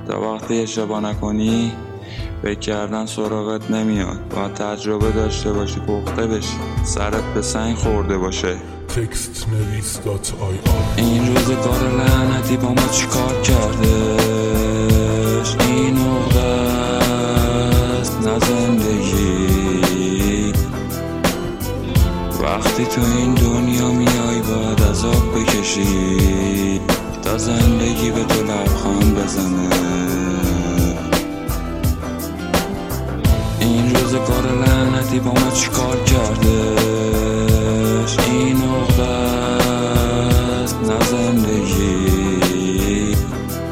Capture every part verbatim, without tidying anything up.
تا وقتی اشتباه نکنی فکر کردن سراغت نمیاد. باید تجربه داشته باشی، پخته بشی، سرت به سنگ خورده باشه. تکست نویس دات آی آر. این روزگار لعنتی با ما چی کار کردش؟ این عقده است نه زندگی. وقتی تو این دنیا میای باید عذاب بکشی تا زندگی به تو لبخند بزنه. این روزگار لعنتی با ما چی کار کردش؟ این عقده است نه زندگی.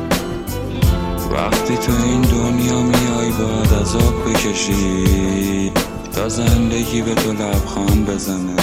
وقتی تو این دنیا میای باید عذاب بکشی تا زندگی به تو لبخند بزنه.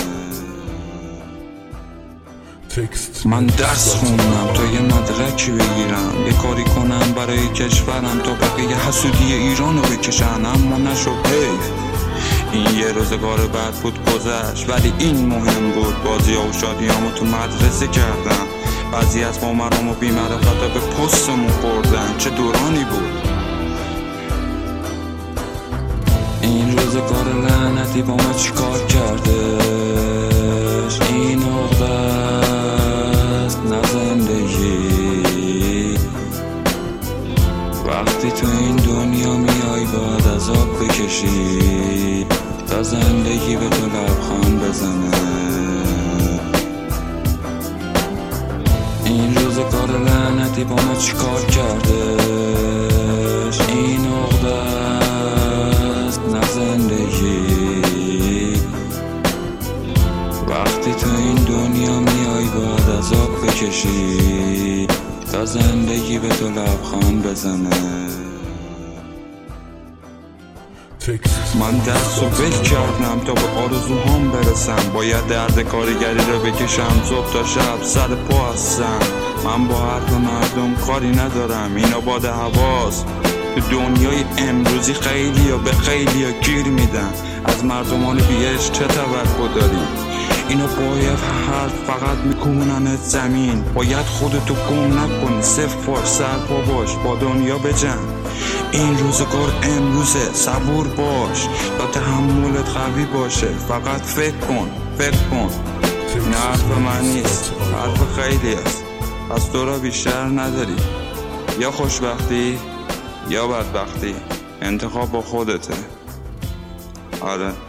من درس خوندم تا یه مدرکی بگیرم، یه کاری کنم برای کشورم تا بقیه حسودی ایرانو بکشن، اما نشد. حیف این یه روزگار بد بود گذشت، ولی این مهم بود. بازی ها و شادیامو تو مدرسه کردم، بعضی از ما مرام و بی‌معرفتا به پستمون خوردن. چه دورانی بود این روزگار لعنتی با ما چی کار کردش؟ این عقده است نه زندگی. وقتی تو این دنیا میای باید عذاب بکشی تا زندگی به تو لبخند بزنه. این روزگار لعنتی با ما چی کار کردش؟ این عقده است نه زندگی. وقتی تو این دنیا میای باید عذاب بکشی تا زندگی به تو لبخند بزنه. من دست و ول کردم تا به آرزوهام برسم، باید درد کارگری رو بکشم صبح تا شب سر پا هستم. من با حرف مردم کاری ندارم، اینا باد هواست. تو دنیای امروزی خیلی ها به خیلی ها گیر میدن، از مردمان بیش چه توقع داری؟ اینا باید حرف فقط میکننت زمین. باید خودتو گم نکنی، صفر باش، سرپا باش، با دنیا بجنگ. این روزگار امروزه، صبور باش تا تحملت قوی باشه. فقط فکر کن، فکر کن. این حرف من نیست، حرف خیلی است. پس تو را بیشتر نداری، یا خوشبختی یا بدبختی، انتخاب با خودته. آره.